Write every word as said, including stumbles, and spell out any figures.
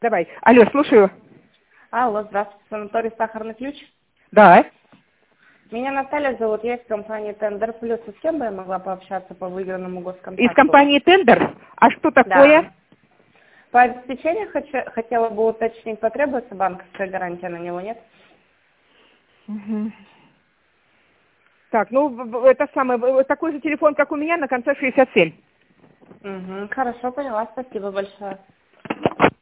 Давай. Алло, слушаю. Алло, здравствуйте, санаторий «Сахарный ключ». Да. Меня Наталья зовут, я из компании «Тендер Плюс». С кем бы я могла пообщаться по выигранному госконтракту? Из компании «Тендер»? А что такое? Да. По обеспечению хочу, хотела бы уточнить, потребуется банковская гарантия на него, нет? Угу. Так, ну, в- в- это самое, в- такой же телефон, как у меня, на конце шестьдесят семь. Угу, хорошо, поняла, спасибо большое.